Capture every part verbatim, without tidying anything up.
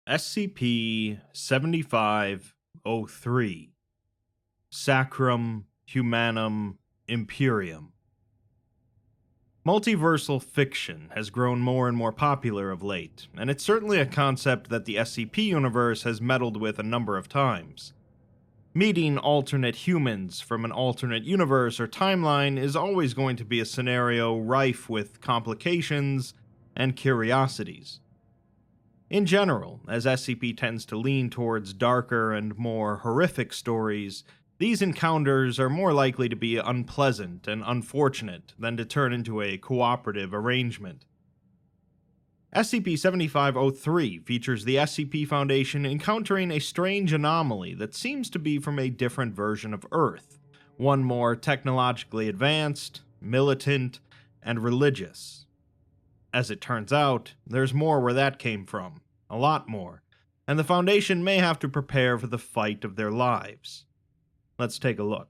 S C P seventy-five oh three Sacrum Humanum Imperium. Multiversal fiction has grown more and more popular of late, and it's certainly a concept that the S C P universe has meddled with a number of times. Meeting alternate humans from an alternate universe or timeline is always going to be a scenario rife with complications and curiosities. In general, as S C P tends to lean towards darker and more horrific stories, these encounters are more likely to be unpleasant and unfortunate than to turn into a cooperative arrangement. S C P seventy-five oh three features the S C P Foundation encountering a strange anomaly that seems to be from a different version of Earth, one more technologically advanced, militant, and religious. As it turns out, there's more where that came from, a lot more, and the Foundation may have to prepare for the fight of their lives. Let's take a look.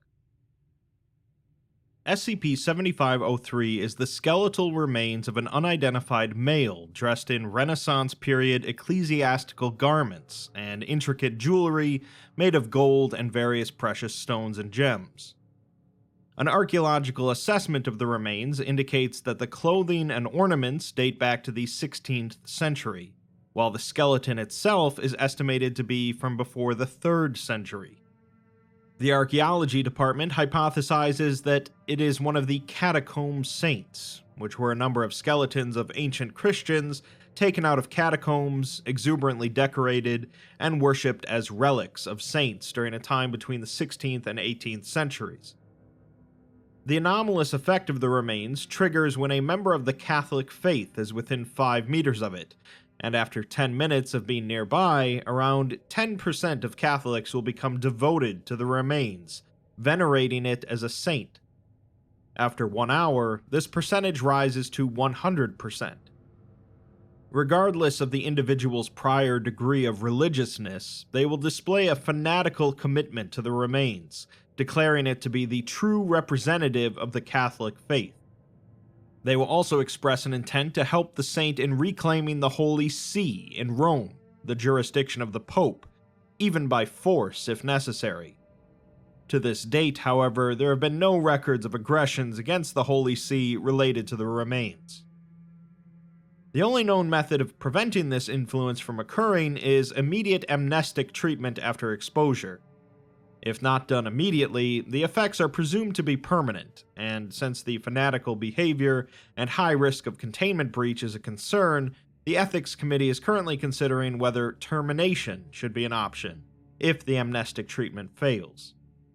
S C P seventy-five oh three is the skeletal remains of an unidentified male dressed in Renaissance period ecclesiastical garments and intricate jewelry made of gold and various precious stones and gems. An archaeological assessment of the remains indicates that the clothing and ornaments date back to the sixteenth century, while the skeleton itself is estimated to be from before the third century. The archaeology department hypothesizes that it is one of the catacomb saints, which were a number of skeletons of ancient Christians taken out of catacombs, exuberantly decorated, and worshipped as relics of saints during a time between the sixteenth and eighteenth centuries. The anomalous effect of the remains triggers when a member of the Catholic faith is within five meters of it, and after ten minutes of being nearby, around ten percent of Catholics will become devoted to the remains, venerating it as a saint. After one hour, this percentage rises to one hundred percent. Regardless of the individual's prior degree of religiousness, they will display a fanatical commitment to the remains, declaring it to be the true representative of the Catholic faith. They will also express an intent to help the saint in reclaiming the Holy See in Rome, the jurisdiction of the Pope, even by force if necessary. To this date, however, there have been no records of aggressions against the Holy See related to the remains. The only known method of preventing this influence from occurring is immediate amnestic treatment after exposure. If not done immediately, the effects are presumed to be permanent, and since the fanatical behavior and high risk of containment breach is a concern, the Ethics Committee is currently considering whether termination should be an option, if the amnestic treatment fails.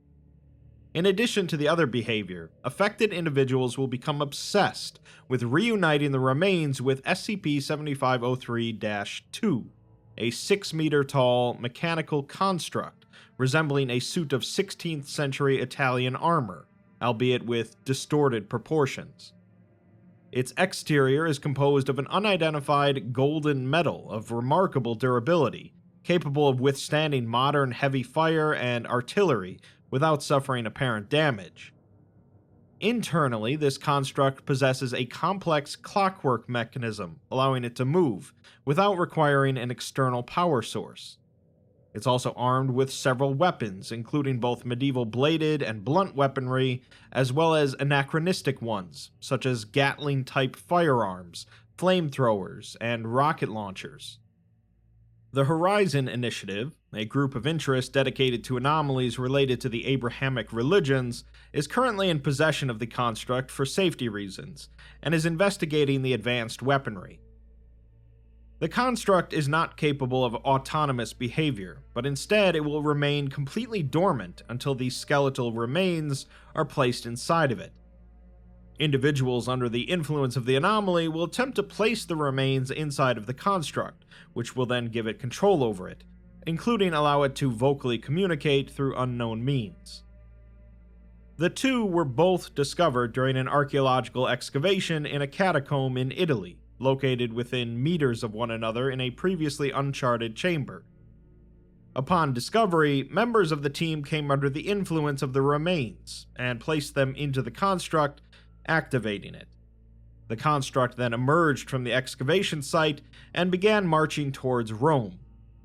In addition to the other behavior, affected individuals will become obsessed with reuniting the remains with S C P seventy-five oh three dash two, a six meter tall mechanical construct resembling a suit of sixteenth century Italian armor, albeit with distorted proportions. Its exterior is composed of an unidentified golden metal of remarkable durability, capable of withstanding modern heavy fire and artillery without suffering apparent damage. Internally, this construct possesses a complex clockwork mechanism, allowing it to move, without requiring an external power source. It's also armed with several weapons, including both medieval bladed and blunt weaponry, as well as anachronistic ones, such as Gatling-type firearms, flamethrowers, and rocket launchers. The Horizon Initiative, a group of interest dedicated to anomalies related to the Abrahamic religions, is currently in possession of the construct for safety reasons, and is investigating the advanced weaponry. The construct is not capable of autonomous behavior, but instead it will remain completely dormant until these skeletal remains are placed inside of it. Individuals under the influence of the anomaly will attempt to place the remains inside of the construct, which will then give it control over it, including allow it to vocally communicate through unknown means. The two were both discovered during an archaeological excavation in a catacomb in Italy, located within meters of one another in a previously uncharted chamber. Upon discovery, members of the team came under the influence of the remains and placed them into the construct, activating it. The construct then emerged from the excavation site and began marching towards Rome,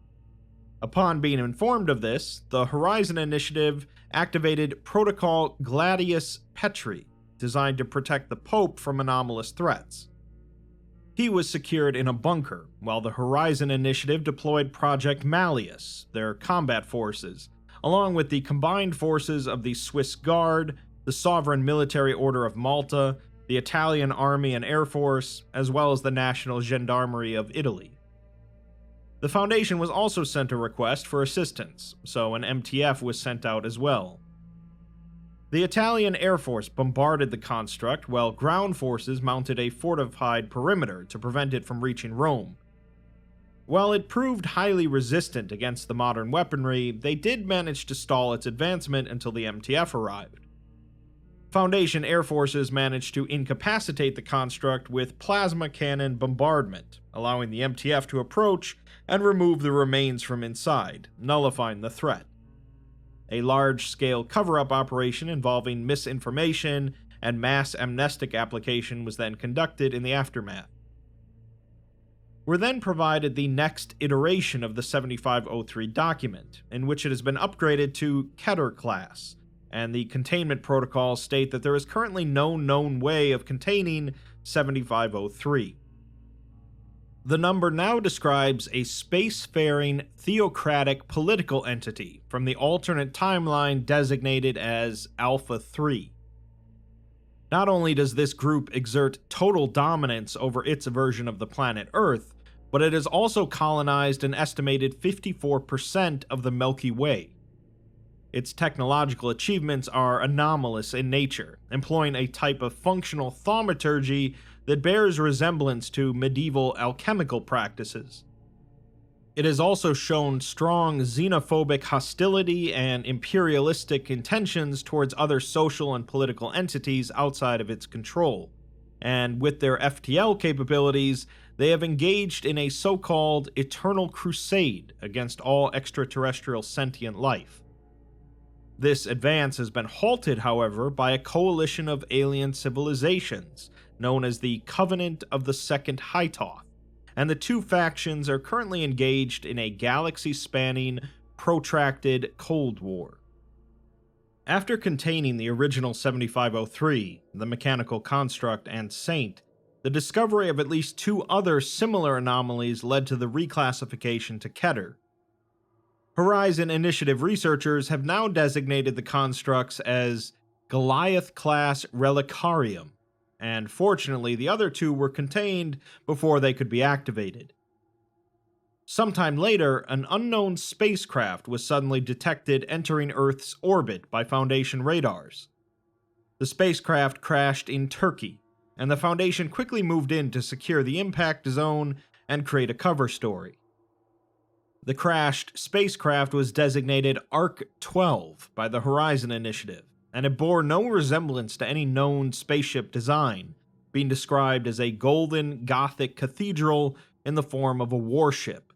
Upon being informed of this, the Horizon Initiative activated Protocol Gladius Petri, designed to protect the Pope from anomalous threats. He was secured in a bunker, while the Horizon Initiative deployed Project Malleus, their combat forces, along with the combined forces of the Swiss Guard, the Sovereign Military Order of Malta, the Italian Army and Air Force, as well as the National Gendarmerie of Italy. The Foundation was also sent a request for assistance, so an M T F was sent out as well. The Italian Air Force bombarded the construct, while ground forces mounted a fortified perimeter to prevent it from reaching Rome. While it proved highly resistant against the modern weaponry, they did manage to stall its advancement until the M T F arrived. Foundation air forces managed to incapacitate the construct with plasma cannon bombardment, allowing the M T F to approach and remove the remains from inside, nullifying the threat. A large-scale cover-up operation involving misinformation and mass amnestic application was then conducted in the aftermath. We're then provided the next iteration of the seventy-five oh three document, in which it has been upgraded to Keter class, and the containment protocols state that there is currently no known way of containing seventy-five oh three. The number now describes a spacefaring theocratic political entity from the alternate timeline designated as Alpha three. Not only does this group exert total dominance over its version of the planet Earth, but it has also colonized an estimated fifty-four percent of the Milky Way. Its technological achievements are anomalous in nature, employing a type of functional thaumaturgy that bears resemblance to medieval alchemical practices. It has also shown strong xenophobic hostility and imperialistic intentions towards other social and political entities outside of its control, and with their F T L capabilities, they have engaged in a so-called eternal crusade against all extraterrestrial sentient life. This advance has been halted, however, by a coalition of alien civilizations, known as the Covenant of the Second Hytoth, and the two factions are currently engaged in a galaxy-spanning, protracted Cold War. After containing the original seventy-five oh three, the Mechanical Construct, and Saint, the discovery of at least two other similar anomalies led to the reclassification to Keter. Horizon Initiative researchers have now designated the constructs as Goliath-class Relicarium, and fortunately the other two were contained before they could be activated. Sometime later, an unknown spacecraft was suddenly detected entering Earth's orbit by Foundation radars. The spacecraft crashed in Turkey, and the Foundation quickly moved in to secure the impact zone and create a cover story. The crashed spacecraft was designated Ark twelve by the Horizon Initiative, and it bore no resemblance to any known spaceship design, being described as a golden Gothic cathedral in the form of a warship.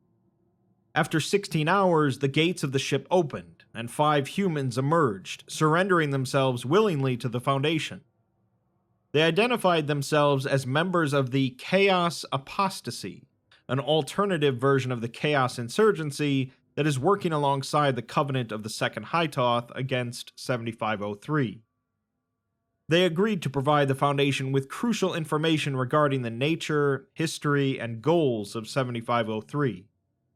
After sixteen hours, the gates of the ship opened, and five humans emerged, surrendering themselves willingly to the Foundation. They identified themselves as members of the Chaos Apostasy, an alternative version of the Chaos Insurgency that is working alongside the Covenant of the Second Hytoth against seventy-five oh three. They agreed to provide the Foundation with crucial information regarding the nature, history, and goals of seventy-five oh three.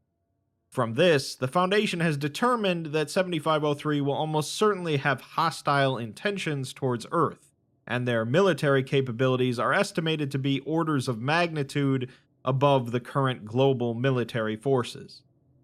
From this, the Foundation has determined that seventy-five oh three will almost certainly have hostile intentions towards Earth, and their military capabilities are estimated to be orders of magnitude above the current global military forces.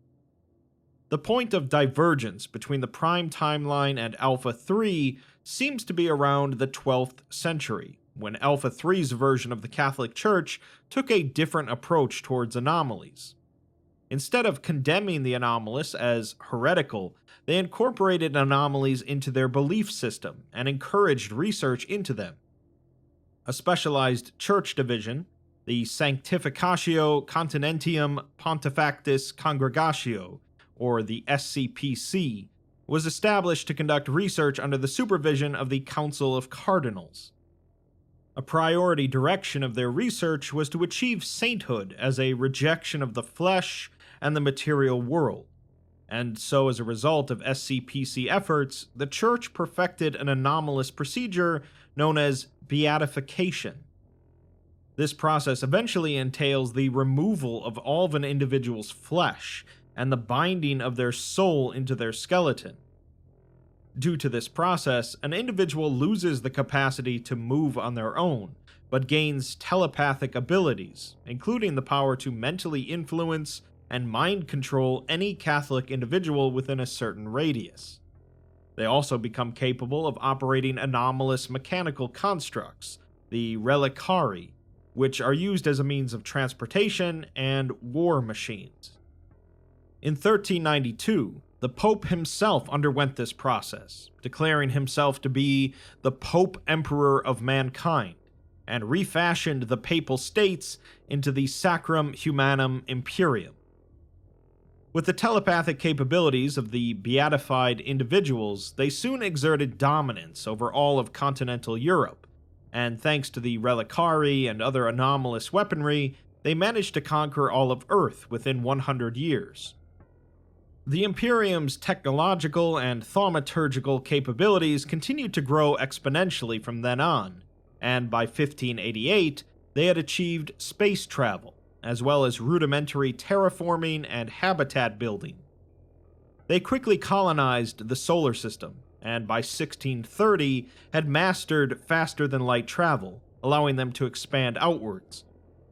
The point of divergence between the Prime Timeline and Alpha three seems to be around the twelfth century, when Alpha three's version of the Catholic Church took a different approach towards anomalies. Instead of condemning the anomalous as heretical, they incorporated anomalies into their belief system and encouraged research into them. A specialized church division, the Sanctificatio Continentium Pontifactis Congregatio, or the S C P C, was established to conduct research under the supervision of the Council of Cardinals. A priority direction of their research was to achieve sainthood as a rejection of the flesh and the material world, and so as a result of S C P C efforts, the Church perfected an anomalous procedure known as beatification. This process eventually entails the removal of all of an individual's flesh and the binding of their soul into their skeleton. Due to this process, an individual loses the capacity to move on their own, but gains telepathic abilities, including the power to mentally influence and mind control any Catholic individual within a certain radius. They also become capable of operating anomalous mechanical constructs, the reliquari, which are used as a means of transportation and war machines. In thirteen ninety-two, the Pope himself underwent this process, declaring himself to be the Pope Emperor of mankind, and refashioned the Papal States into the Sacrum Humanum Imperium. With the telepathic capabilities of the beatified individuals, they soon exerted dominance over all of continental Europe, and thanks to the reliquari and other anomalous weaponry, they managed to conquer all of Earth within one hundred years. The Imperium's technological and thaumaturgical capabilities continued to grow exponentially from then on, and by fifteen eighty-eight, they had achieved space travel, as well as rudimentary terraforming and habitat building. They quickly colonized the solar system, and by sixteen thirty had mastered faster-than-light travel, allowing them to expand outwards.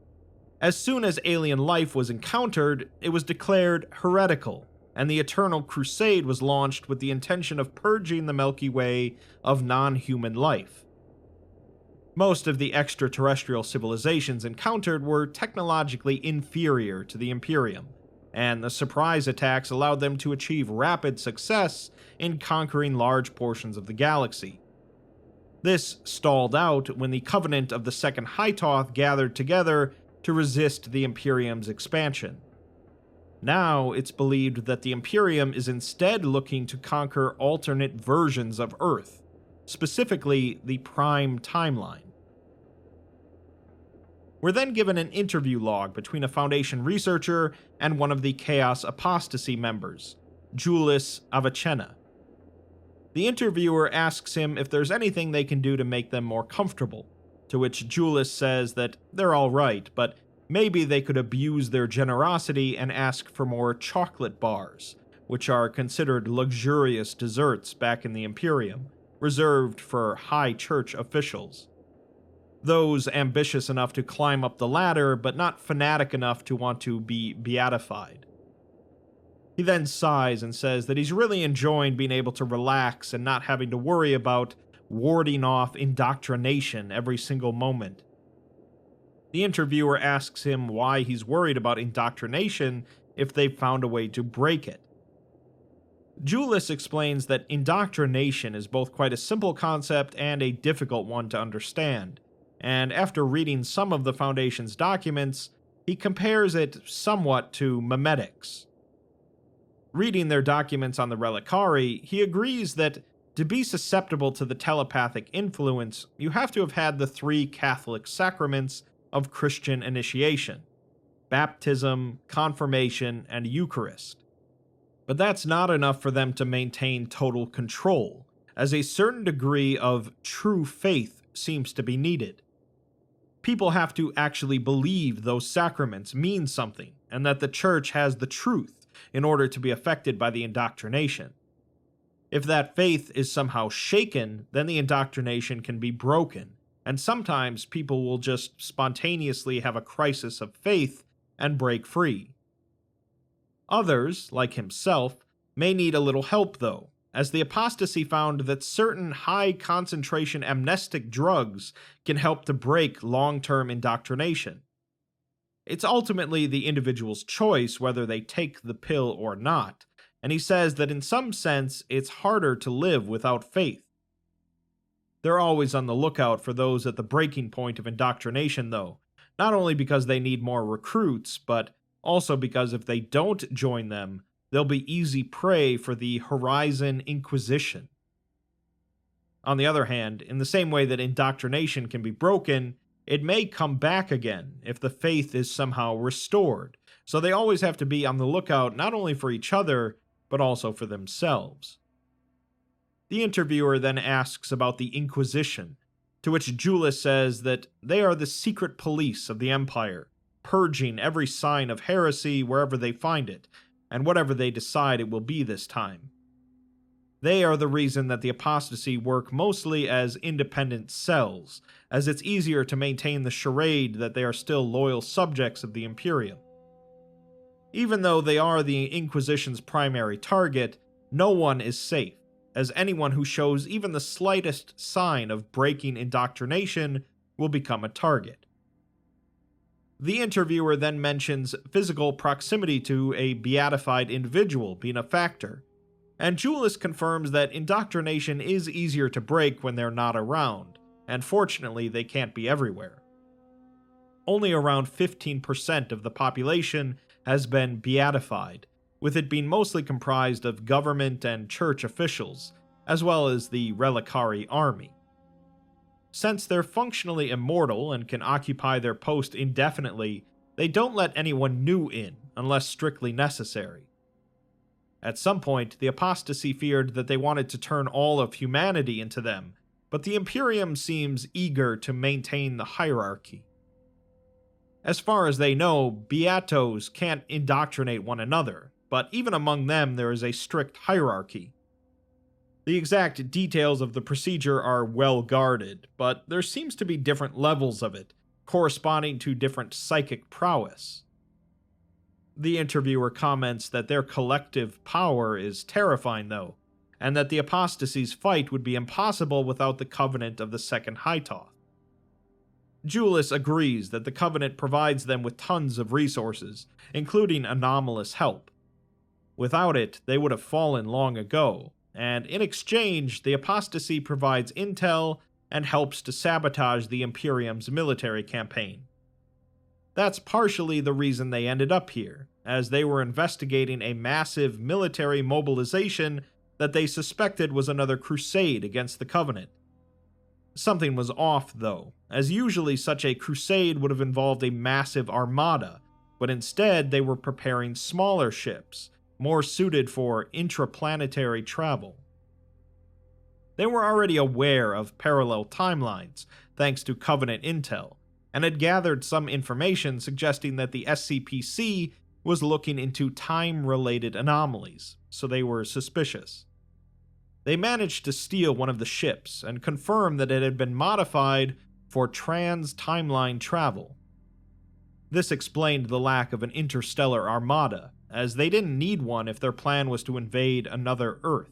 As soon as alien life was encountered, it was declared heretical, and the Eternal Crusade was launched with the intention of purging the Milky Way of non-human life. Most of the extraterrestrial civilizations encountered were technologically inferior to the Imperium, and the surprise attacks allowed them to achieve rapid success in conquering large portions of the galaxy. This stalled out when the Covenant of the Second Hytoth gathered together to resist the Imperium's expansion. Now, it's believed that the Imperium is instead looking to conquer alternate versions of Earth, specifically the Prime Timeline. We're then given an interview log between a Foundation researcher and one of the Chaos Apostasy members, Julius Avicenna. The interviewer asks him if there's anything they can do to make them more comfortable, to which Julius says that they're alright, but maybe they could abuse their generosity and ask for more chocolate bars, which are considered luxurious desserts back in the Imperium, reserved for high church officials. Those ambitious enough to climb up the ladder, but not fanatic enough to want to be beatified. He then sighs and says that he's really enjoying being able to relax and not having to worry about warding off indoctrination every single moment. The interviewer asks him why he's worried about indoctrination if they've found a way to break it. Julius explains that indoctrination is both quite a simple concept and a difficult one to understand, and after reading some of the Foundation's documents, he compares it somewhat to memetics. Reading their documents on the reliquari, he agrees that to be susceptible to the telepathic influence, you have to have had the three Catholic sacraments of Christian initiation: baptism, confirmation, and Eucharist. But that's not enough for them to maintain total control, as a certain degree of true faith seems to be needed. People have to actually believe those sacraments mean something, and that the Church has the truth in order to be affected by the indoctrination. If that faith is somehow shaken, then the indoctrination can be broken, and sometimes people will just spontaneously have a crisis of faith and break free. Others, like himself, may need a little help though, as the apostasy found that certain high-concentration amnestic drugs can help to break long-term indoctrination. It's ultimately the individual's choice whether they take the pill or not, and he says that in some sense it's harder to live without faith. They're always on the lookout for those at the breaking point of indoctrination though, not only because they need more recruits, but also because if they don't join them, they'll be easy prey for the Horizon Inquisition. On the other hand, in the same way that indoctrination can be broken, it may come back again if the faith is somehow restored, so they always have to be on the lookout not only for each other, but also for themselves. The interviewer then asks about the Inquisition, to which Julius says that they are the secret police of the Empire, purging every sign of heresy wherever they find it, and whatever they decide it will be this time. They are the reason that the apostasy work mostly as independent cells, as it's easier to maintain the charade that they are still loyal subjects of the Imperium. Even though they are the Inquisition's primary target, no one is safe, as anyone who shows even the slightest sign of breaking indoctrination will become a target. The interviewer then mentions physical proximity to a beatified individual being a factor, and Julius confirms that indoctrination is easier to break when they're not around, and fortunately they can't be everywhere. Only around fifteen percent of the population has been beatified, with it being mostly comprised of government and church officials, as well as the Reliquary army. Since they're functionally immortal and can occupy their post indefinitely, they don't let anyone new in unless strictly necessary. At some point, the apostasy feared that they wanted to turn all of humanity into them, but the Imperium seems eager to maintain the hierarchy. As far as they know, Beatos can't indoctrinate one another, but even among them there is a strict hierarchy. The exact details of the procedure are well guarded, but there seems to be different levels of it, corresponding to different psychic prowess. The interviewer comments that their collective power is terrifying, though, and that the apostasy's fight would be impossible without the Covenant of the Second Hytoth. Julius agrees that the Covenant provides them with tons of resources, including anomalous help. Without it, they would have fallen long ago, and in exchange, the apostasy provides intel and helps to sabotage the Imperium's military campaign. That's partially the reason they ended up here, as they were investigating a massive military mobilization that they suspected was another crusade against the Covenant. Something was off, though, as usually such a crusade would have involved a massive armada, but instead they were preparing smaller ships, more suited for intraplanetary travel. They were already aware of parallel timelines, thanks to Covenant intel, and had gathered some information suggesting that the S C P C was looking into time-related anomalies, so they were suspicious. They managed to steal one of the ships and confirm that it had been modified for trans-timeline travel. This explained the lack of an interstellar armada, as they didn't need one if their plan was to invade another Earth.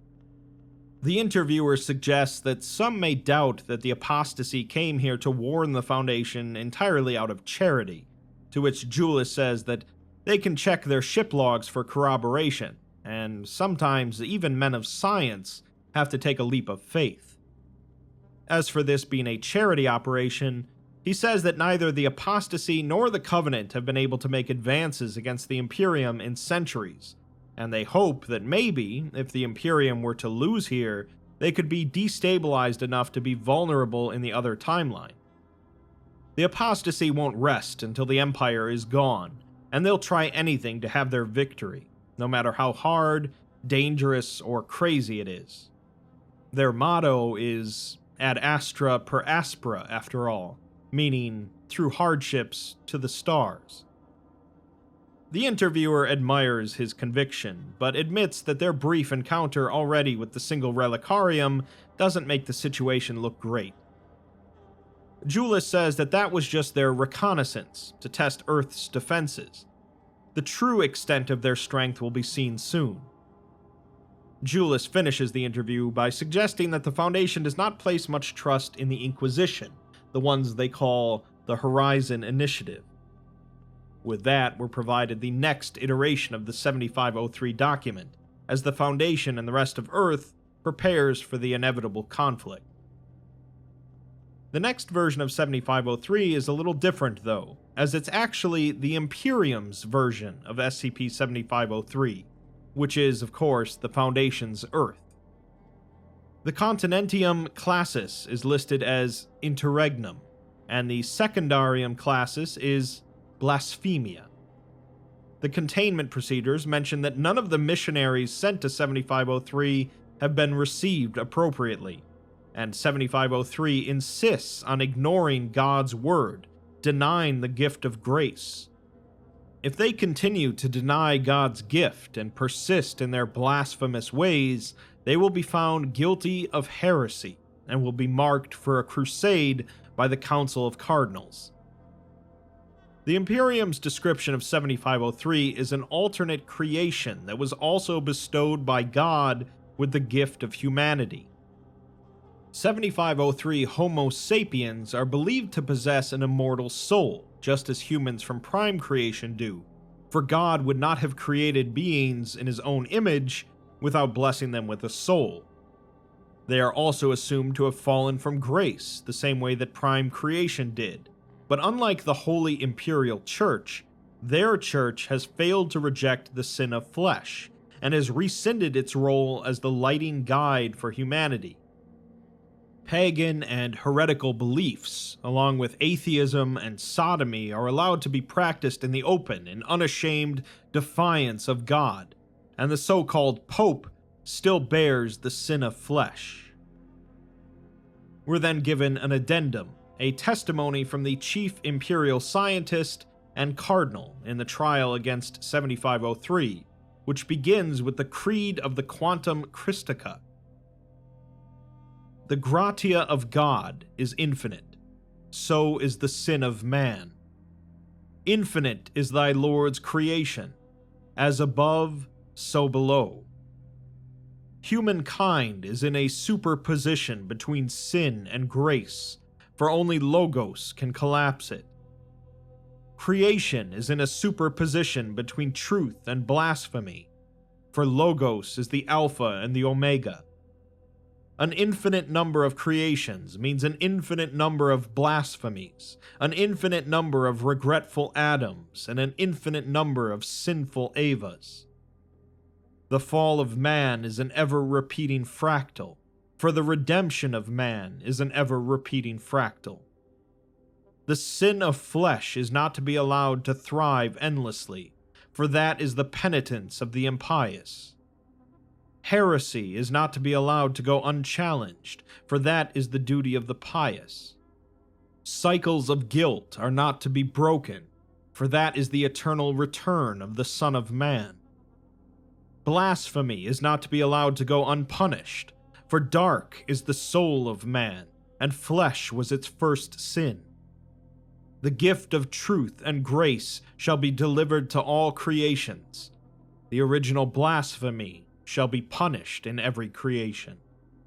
The interviewer suggests that some may doubt that the apostasy came here to warn the Foundation entirely out of charity, to which Julius says that they can check their ship logs for corroboration, and sometimes even men of science have to take a leap of faith. As for this being a charity operation, he says that neither the apostasy nor the Covenant have been able to make advances against the Imperium in centuries, and they hope that maybe, if the Imperium were to lose here, they could be destabilized enough to be vulnerable in the other timeline. The apostasy won't rest until the Empire is gone, and they'll try anything to have their victory, no matter how hard, dangerous, or crazy it is. Their motto is ad astra per aspera, after all, meaning through hardships to the stars. The interviewer admires his conviction, but admits that their brief encounter already with the single Relicarium doesn't make the situation look great. Julius says that that was just their reconnaissance to test Earth's defenses. The true extent of their strength will be seen soon. Julius finishes the interview by suggesting that the Foundation does not place much trust in the Inquisition, the ones they call the Horizon Initiative. With that, we're provided the next iteration of the seventy-five oh three document, as the Foundation and the rest of Earth prepares for the inevitable conflict. The next version of seventy-five oh three is a little different, though, as it's actually the Imperium's version of S C P seventy-five oh three, which is, of course, the Foundation's Earth. The Continentium Classis is listed as Interregnum, and the Secundarium Classis is Blasphemia. The containment procedures mention that none of the missionaries sent to seventy-five oh three have been received appropriately, and seventy-five oh three insists on ignoring God's word, denying the gift of grace. If they continue to deny God's gift and persist in their blasphemous ways, they will be found guilty of heresy and will be marked for a crusade by the Council of Cardinals. The Imperium's description of seventy-five oh three is an alternate creation that was also bestowed by God with the gift of humanity. seventy-five oh three Homo sapiens are believed to possess an immortal soul, just as humans from prime creation do, for God would not have created beings in his own image without blessing them with a soul. They are also assumed to have fallen from grace, the same way that prime creation did, but unlike the Holy Imperial Church, their church has failed to reject the sin of flesh, and has rescinded its role as the lighting guide for humanity. Pagan and heretical beliefs, along with atheism and sodomy, are allowed to be practiced in the open in unashamed defiance of God, and the so-called Pope still bears the sin of flesh. We're then given an addendum, a testimony from the chief imperial scientist and cardinal in the trial against seventy-five oh three, which begins with the creed of the Quantum Christica. The gratia of God is infinite, so is the sin of man. Infinite is thy Lord's creation, as above, so below. Humankind is in a superposition between sin and grace, for only Logos can collapse it. Creation is in a superposition between truth and blasphemy, for Logos is the Alpha and the Omega. An infinite number of creations means an infinite number of blasphemies, an infinite number of regretful Adams, and an infinite number of sinful Evas. The fall of man is an ever-repeating fractal, for the redemption of man is an ever-repeating fractal. The sin of flesh is not to be allowed to thrive endlessly, for that is the penitence of the impious. Heresy is not to be allowed to go unchallenged, for that is the duty of the pious. Cycles of guilt are not to be broken, for that is the eternal return of the Son of Man. Blasphemy is not to be allowed to go unpunished, for dark is the soul of man, and flesh was its first sin. The gift of truth and grace shall be delivered to all creations. The original blasphemy shall be punished in every creation.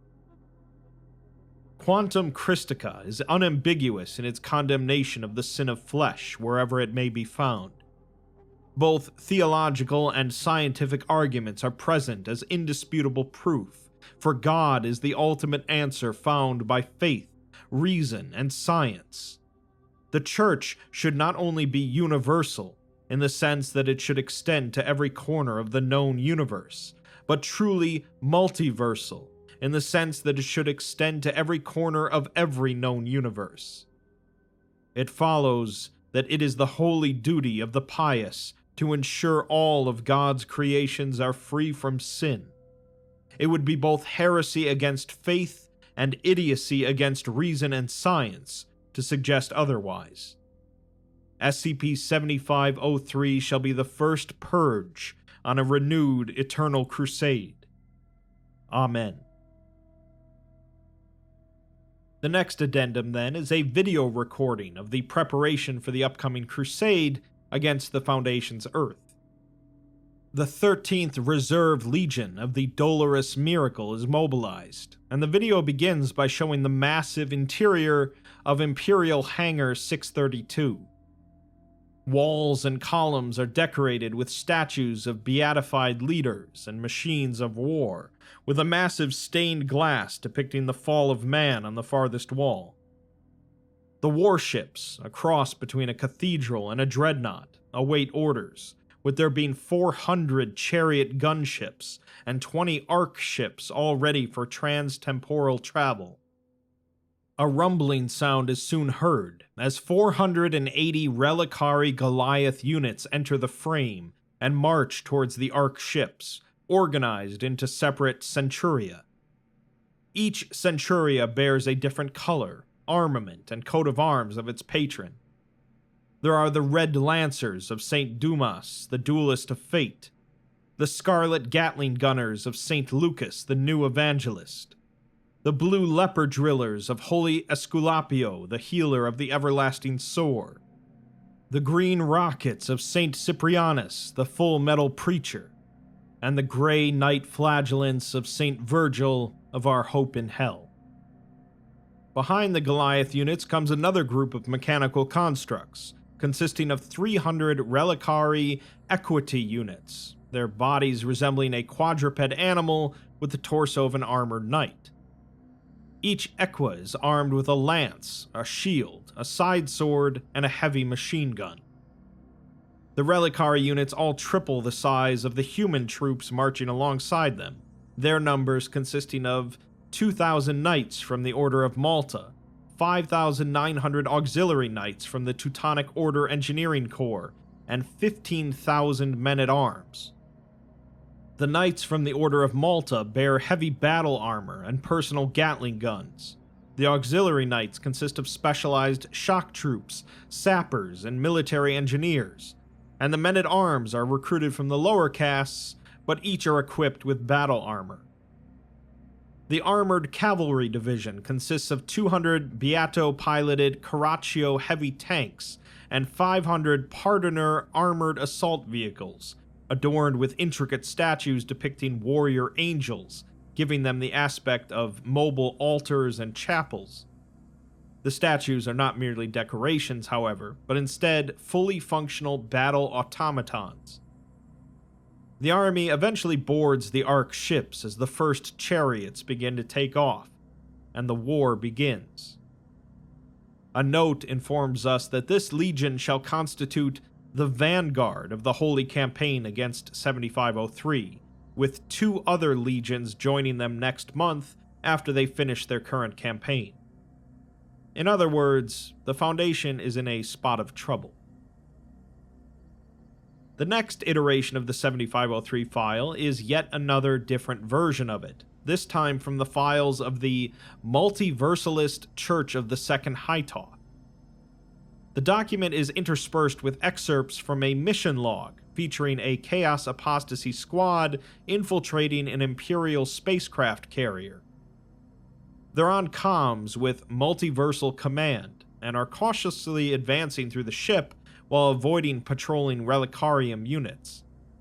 Quantum Christica is unambiguous in its condemnation of the sin of flesh wherever it may be found. Both theological and scientific arguments are present as indisputable proof, for God is the ultimate answer found by faith, reason, and science. The Church should not only be universal, in the sense that it should extend to every corner of the known universe, but truly multiversal, in the sense that it should extend to every corner of every known universe. It follows that it is the holy duty of the pious to ensure all of God's creations are free from sin. It would be both heresy against faith and idiocy against reason and science to suggest otherwise. S C P seventy-five oh three shall be the first purge on a renewed eternal crusade. Amen. The next addendum, then, is a video recording of the preparation for the upcoming crusade against the Foundation's Earth. The thirteenth Reserve Legion of the Dolorous Miracle is mobilized, and the video begins by showing the massive interior of Imperial Hangar six thirty-two. Walls and columns are decorated with statues of beatified leaders and machines of war, with a massive stained glass depicting the fall of man on the farthest wall. The warships, a cross between a cathedral and a dreadnought, await orders, with there being four hundred chariot gunships and twenty arc ships all ready for trans-temporal travel. A rumbling sound is soon heard, as four hundred eighty Reliquary Goliath units enter the frame and march towards the Ark ships, organized into separate centuria. Each centuria bears a different color, armament, and coat of arms of its patron. There are the Red Lancers of Saint Dumas, the Duelist of Fate, the Scarlet Gatling Gunners of Saint Lucas, the New Evangelist, the Blue Leper Drillers of Holy Esculapio, the Healer of the Everlasting Sword, the Green Rockets of Saint Cyprianus, the Full Metal Preacher, and the Grey Knight Flagellants of Saint Virgil of Our Hope in Hell. Behind the Goliath units comes another group of mechanical constructs, consisting of three hundred Reliquary Equity units, their bodies resembling a quadruped animal with the torso of an armored knight. Each Equa is armed with a lance, a shield, a side sword, and a heavy machine gun. The Reliquary units all triple the size of the human troops marching alongside them, their numbers consisting of two thousand knights from the Order of Malta, five thousand nine hundred auxiliary knights from the Teutonic Order Engineering Corps, and fifteen thousand men-at-arms. The knights from the Order of Malta bear heavy battle armor and personal Gatling guns. The auxiliary knights consist of specialized shock troops, sappers, and military engineers, and the men-at-arms are recruited from the lower castes, but each are equipped with battle armor. The Armored Cavalry Division consists of two hundred Beato-piloted Carraccio heavy tanks and five hundred Pardoner armored assault vehicles, adorned with intricate statues depicting warrior angels, giving them the aspect of mobile altars and chapels. The statues are not merely decorations, however, but instead fully functional battle automatons. The army eventually boards the Ark ships as the first chariots begin to take off, and the war begins. A note informs us that this legion shall constitute the vanguard of the Holy Campaign against seventy-five oh three, with two other legions joining them next month after they finish their current campaign. In other words, the Foundation is in a spot of trouble. The next iteration of the seventy-five oh three file is yet another different version of it, this time from the files of the Multiversalist Church of the Second Hytoth. The document is interspersed with excerpts from a mission log featuring a Chaos Apostasy squad infiltrating an Imperial spacecraft carrier. They're on comms with Multiversal Command and are cautiously advancing through the ship while avoiding patrolling Relicarium units.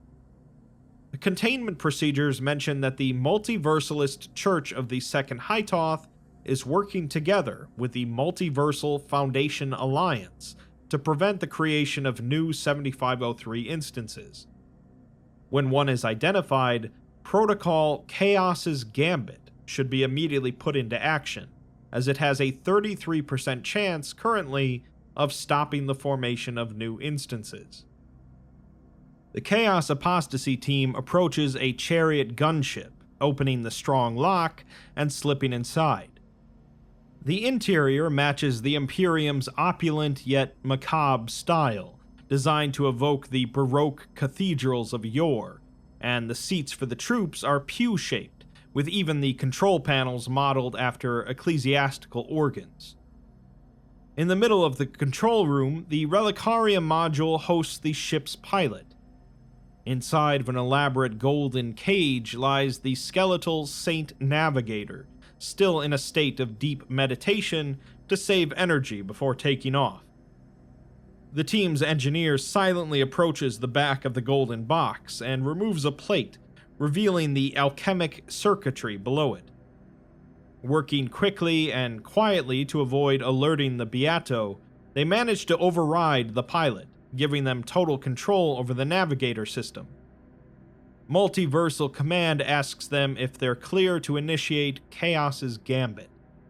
The containment procedures mention that the Multiversalist Church of the Second Hytoth is working together with the Multiversal Foundation Alliance to prevent the creation of new seventy-five oh three instances. When one is identified, Protocol Chaos's Gambit should be immediately put into action, as it has a thirty-three percent chance currently of stopping the formation of new instances. The Chaos Apostasy team approaches a chariot gunship, opening the strong lock and slipping inside. The interior matches the Imperium's opulent yet macabre style, designed to evoke the Baroque cathedrals of yore, and the seats for the troops are pew-shaped, with even the control panels modeled after ecclesiastical organs. In the middle of the control room, the Relicarium module hosts the ship's pilot. Inside of an elaborate golden cage lies the skeletal Saint Navigator, still in a state of deep meditation to save energy before taking off. The team's engineer silently approaches the back of the golden box and removes a plate, revealing the alchemic circuitry below it. Working quickly and quietly to avoid alerting the Beato, they manage to override the pilot, giving them total control over the navigator system. Multiversal Command asks them if they're clear to initiate Chaos's Gambit.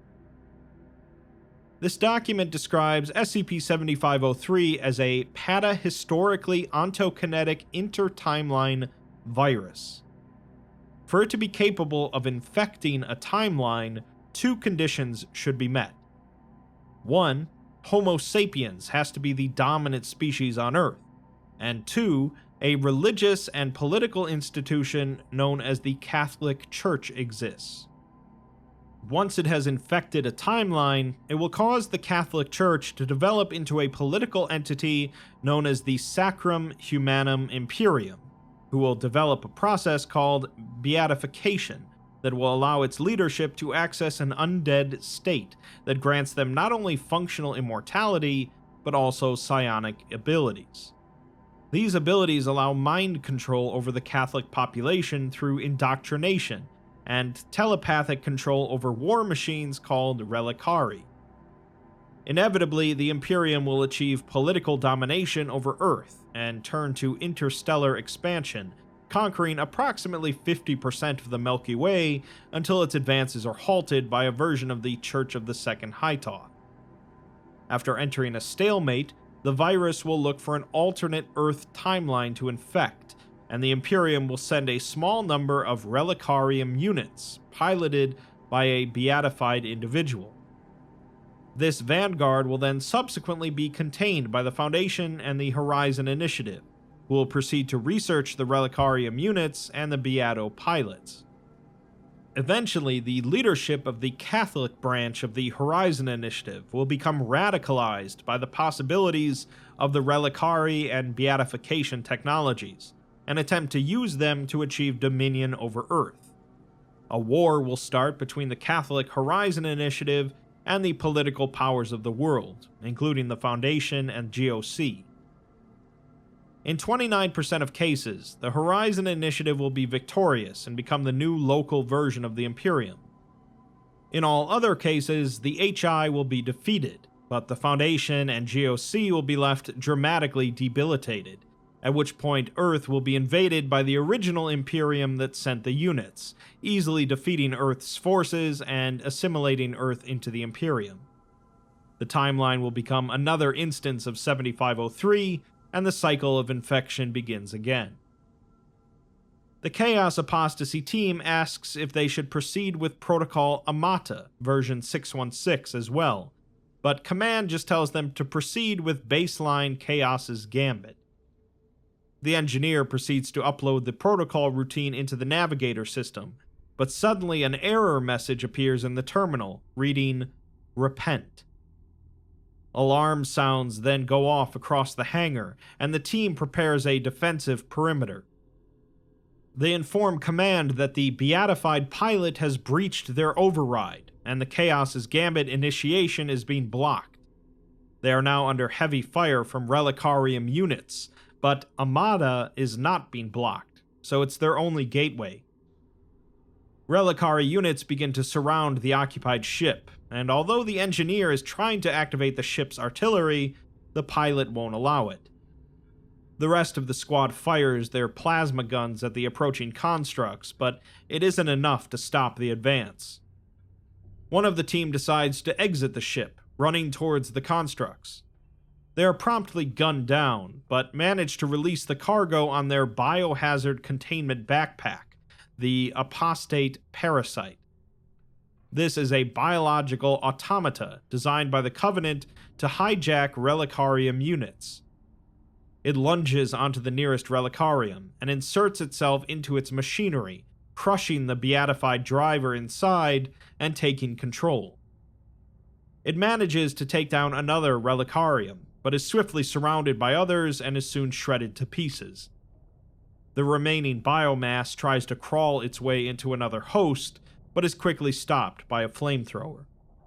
This document describes S C P seventy-five oh three as a patahistorically ontokinetic intertimeline virus. For it to be capable of infecting a timeline, two conditions should be met. One, Homo sapiens has to be the dominant species on Earth, and two, a religious and political institution known as the Catholic Church exists. Once it has infected a timeline, it will cause the Catholic Church to develop into a political entity known as the Sacrum Humanum Imperium, who will develop a process called beatification that will allow its leadership to access an undead state that grants them not only functional immortality, but also psionic abilities. These abilities allow mind control over the Catholic population through indoctrination, and telepathic control over war machines called Relicari. Inevitably, the Imperium will achieve political domination over Earth and turn to interstellar expansion, conquering approximately fifty percent of the Milky Way until its advances are halted by a version of the Church of the Second Hytoth. After entering a stalemate, the virus will look for an alternate Earth timeline to infect, and the Imperium will send a small number of Relicarium units, piloted by a beatified individual. This vanguard will then subsequently be contained by the Foundation and the Horizon Initiative, who will proceed to research the Relicarium units and the Beato pilots. Eventually, the leadership of the Catholic branch of the Horizon Initiative will become radicalized by the possibilities of the Relicari and beatification technologies, and attempt to use them to achieve dominion over Earth. A war will start between the Catholic Horizon Initiative and the political powers of the world, including the Foundation and G O C. In twenty-nine percent of cases, the Horizon Initiative will be victorious and become the new local version of the Imperium. In all other cases, the H I will be defeated, but the Foundation and G O C will be left dramatically debilitated, at which point Earth will be invaded by the original Imperium that sent the units, easily defeating Earth's forces and assimilating Earth into the Imperium. The timeline will become another instance of seventy-five oh three, and the cycle of infection begins again. The Chaos Apostasy team asks if they should proceed with Protocol Amata, version six one six as well, but Command just tells them to proceed with baseline Chaos's Gambit. The engineer proceeds to upload the protocol routine into the navigator system, but suddenly an error message appears in the terminal, reading, "Repent." Alarm sounds then go off across the hangar, and the team prepares a defensive perimeter. They inform Command that the beatified pilot has breached their override, and the Chaos's Gambit initiation is being blocked. They are now under heavy fire from Relicarium units, but Amata is not being blocked, so it's their only gateway. Relicari units begin to surround the occupied ship, and although the engineer is trying to activate the ship's artillery, the pilot won't allow it. The rest of the squad fires their plasma guns at the approaching constructs, but it isn't enough to stop the advance. One of the team decides to exit the ship, running towards the constructs. They are promptly gunned down, but manage to release the cargo on their biohazard containment backpack, the Apostate Parasite. This is a biological automata designed by the Covenant to hijack Relicarium units. It lunges onto the nearest Relicarium and inserts itself into its machinery, crushing the beatified driver inside and taking control. It manages to take down another Relicarium, but is swiftly surrounded by others and is soon shredded to pieces. The remaining biomass tries to crawl its way into another host, but is quickly stopped by a flamethrower.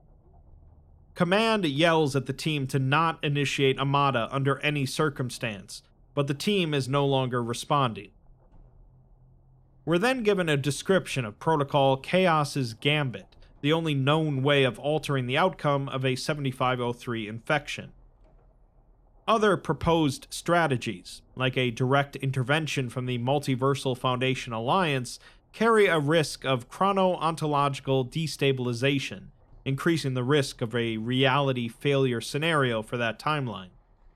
Command yells at the team to not initiate Amata under any circumstance, but the team is no longer responding. We're then given a description of Protocol Chaos's Gambit, the only known way of altering the outcome of a seventy-five oh three infection. Other proposed strategies, like a direct intervention from the Multiversal Foundation Alliance, carry a risk of chrono-ontological destabilization, increasing the risk of a reality failure scenario for that timeline.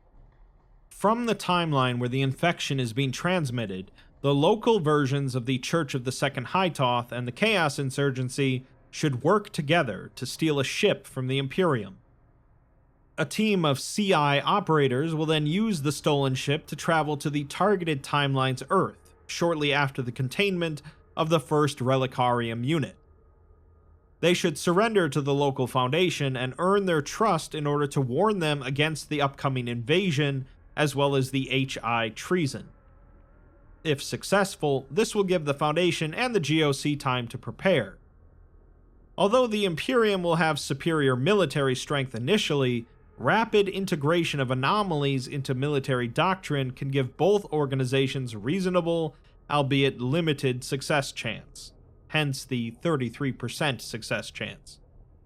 From the timeline where the infection is being transmitted, the local versions of the Church of the Second Hytoth and the Chaos Insurgency should work together to steal a ship from the Imperium. A team of C I operators will then use the stolen ship to travel to the targeted timeline's Earth, shortly after the containment of the first Relicarium unit. They should surrender to the local Foundation and earn their trust in order to warn them against the upcoming invasion, as well as the H I treason. If successful, this will give the Foundation and the G O C time to prepare. Although the Imperium will have superior military strength initially, rapid integration of anomalies into military doctrine can give both organizations reasonable, albeit limited, success chance, hence the thirty-three percent success chance.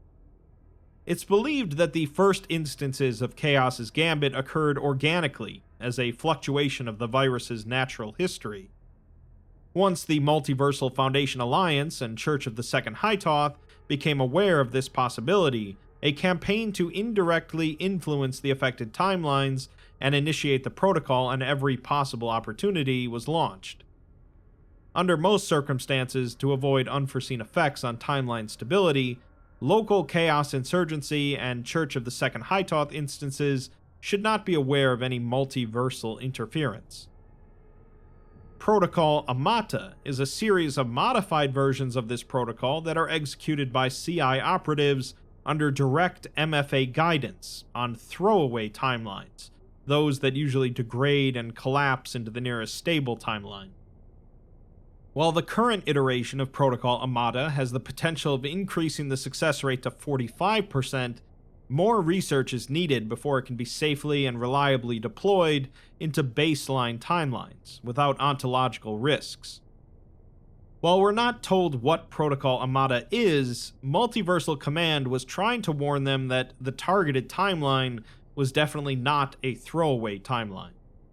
It's believed that the first instances of Chaos's Gambit occurred organically, as a fluctuation of the virus's natural history. Once the Multiversal Foundation Alliance and Church of the Second Hytoth became aware of this possibility, a campaign to indirectly influence the affected timelines and initiate the protocol on every possible opportunity was launched. Under most circumstances, to avoid unforeseen effects on timeline stability, local Chaos Insurgency and Church of the Second Hytoth instances should not be aware of any multiversal interference. Protocol Amata is a series of modified versions of this protocol that are executed by C I operatives under direct M F A guidance on throwaway timelines, those that usually degrade and collapse into the nearest stable timeline. While the current iteration of Protocol Amata has the potential of increasing the success rate to forty-five percent, more research is needed before it can be safely and reliably deployed into baseline timelines without ontological risks. While we're not told what Protocol Amata is, Multiversal Command was trying to warn them that the targeted timeline was definitely not a throwaway timeline.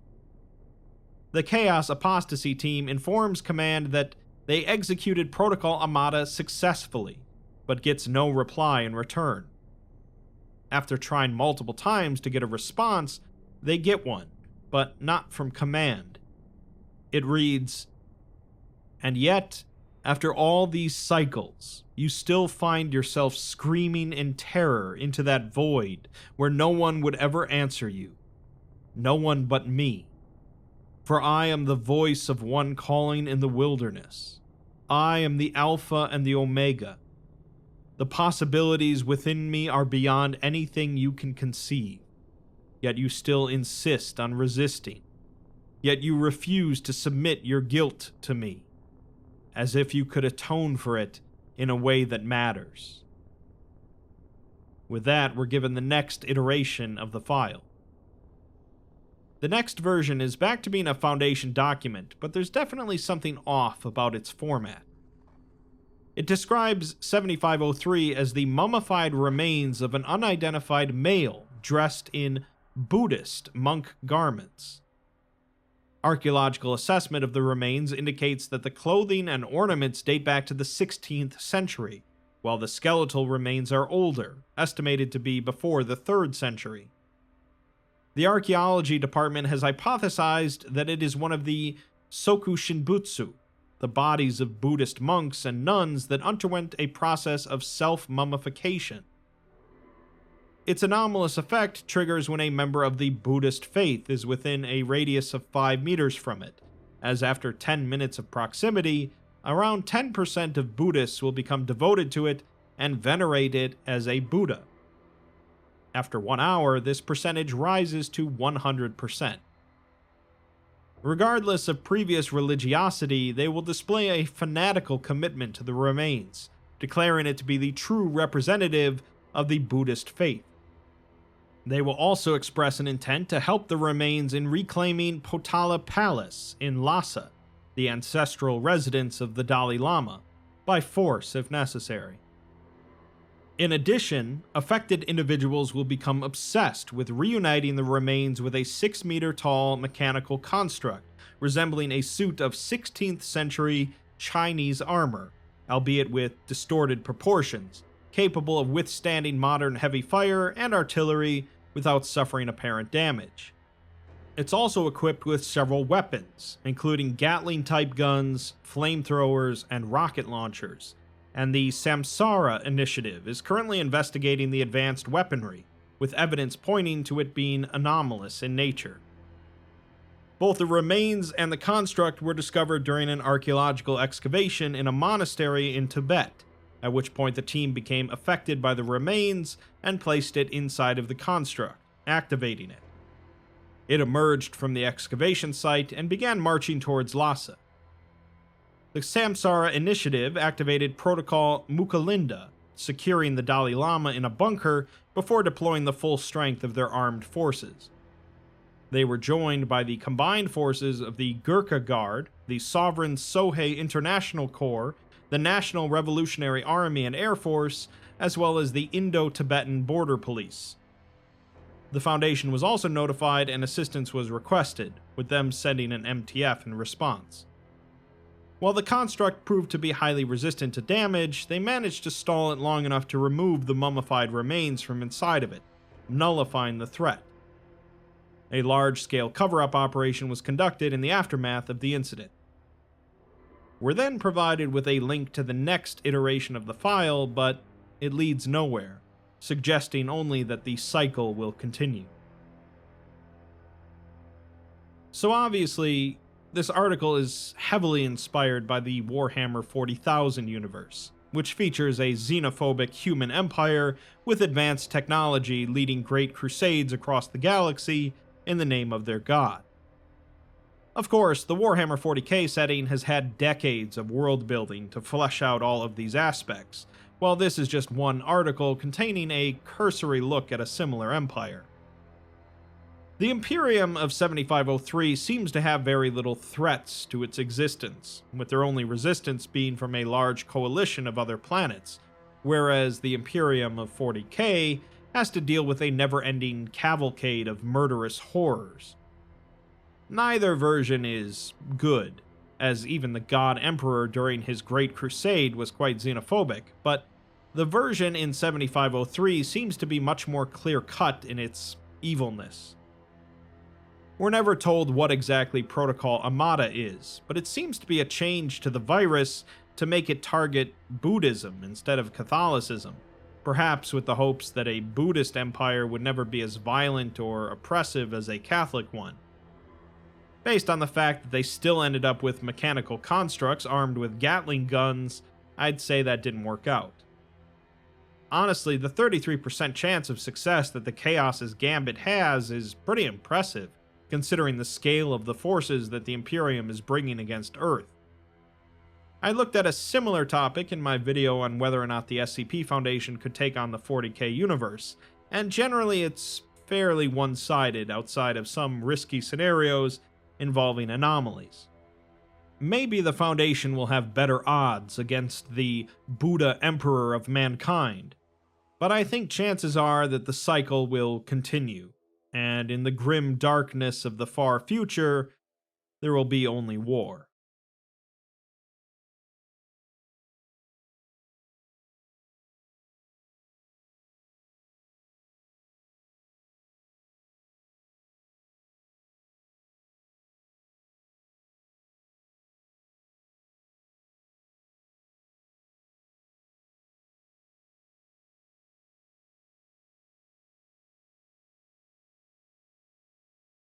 The Chaos Apostasy team informs Command that they executed Protocol Amata successfully, but gets no reply in return. After trying multiple times to get a response, they get one, but not from Command. It reads, "And yet, after all these cycles, you still find yourself screaming in terror into that void where no one would ever answer you. No one but me. For I am the voice of one calling in the wilderness. I am the Alpha and the Omega. The possibilities within me are beyond anything you can conceive. Yet you still insist on resisting. Yet you refuse to submit your guilt to me, as if you could atone for it in a way that matters." With that, we're given the next iteration of the file. The next version is back to being a Foundation document, but there's definitely something off about its format. It describes seventy-five oh three as the mummified remains of an unidentified male dressed in Buddhist monk garments. Archaeological assessment of the remains indicates that the clothing and ornaments date back to the sixteenth century, while the skeletal remains are older, estimated to be before the third century. The archaeology department has hypothesized that it is one of the Soku Shinbutsu, the bodies of Buddhist monks and nuns that underwent a process of self-mummification. Its anomalous effect triggers when a member of the Buddhist faith is within a radius of five meters from it, as after ten minutes of proximity, around ten percent of Buddhists will become devoted to it and venerate it as a Buddha. After one hour, this percentage rises to one hundred percent. Regardless of previous religiosity, they will display a fanatical commitment to the remains, declaring it to be the true representative of the Buddhist faith. They will also express an intent to help the remains in reclaiming Potala Palace in Lhasa, the ancestral residence of the Dalai Lama, by force if necessary. In addition, affected individuals will become obsessed with reuniting the remains with a six meter tall mechanical construct resembling a suit of sixteenth century Chinese armor, albeit with distorted proportions, capable of withstanding modern heavy fire and artillery without suffering apparent damage. It's also equipped with several weapons, including Gatling-type guns, flamethrowers, and rocket launchers, and the Samsara Initiative is currently investigating the advanced weaponry, with evidence pointing to it being anomalous in nature. Both the remains and the construct were discovered during an archaeological excavation in a monastery in Tibet, at which point the team became affected by the remains and placed it inside of the construct, activating it. It emerged from the excavation site and began marching towards Lhasa. The Samsara initiative activated Protocol Mukhalinda, securing the Dalai Lama in a bunker before deploying the full strength of their armed forces. They were joined by the combined forces of the Gurkha Guard, the Sovereign Sohe International Corps, the National Revolutionary Army and Air Force, as well as the Indo-Tibetan Border Police. The Foundation was also notified and assistance was requested, with them sending an M T F in response. While the construct proved to be highly resistant to damage, they managed to stall it long enough to remove the mummified remains from inside of it, nullifying the threat. A large-scale cover-up operation was conducted in the aftermath of the incident. We're then provided with a link to the next iteration of the file, but it leads nowhere, suggesting only that the cycle will continue. So obviously, this article is heavily inspired by the Warhammer forty thousand universe, which features a xenophobic human empire with advanced technology leading great crusades across the galaxy in the name of their god. Of course, the Warhammer forty K setting has had decades of world building to flesh out all of these aspects, while this is just one article containing a cursory look at a similar empire. The Imperium of seventy-five oh three seems to have very little threats to its existence, with their only resistance being from a large coalition of other planets, whereas the Imperium of forty K has to deal with a never-ending cavalcade of murderous horrors. Neither version is good, as even the God Emperor during his Great Crusade was quite xenophobic, but the version in seventy-five oh three seems to be much more clear-cut in its evilness. We're never told what exactly Protocol Amata is, but it seems to be a change to the virus to make it target Buddhism instead of Catholicism, perhaps with the hopes that a Buddhist empire would never be as violent or oppressive as a Catholic one. Based on the fact that they still ended up with mechanical constructs armed with Gatling guns, I'd say that didn't work out. Honestly, the thirty-three percent chance of success that the Chaos's Gambit has is pretty impressive, considering the scale of the forces that the Imperium is bringing against Earth. I looked at a similar topic in my video on whether or not the S C P Foundation could take on the forty K universe, and generally it's fairly one-sided outside of some risky scenarios involving anomalies. Maybe the Foundation will have better odds against the Buddha Emperor of mankind, but I think chances are that the cycle will continue, and in the grim darkness of the far future, there will be only war.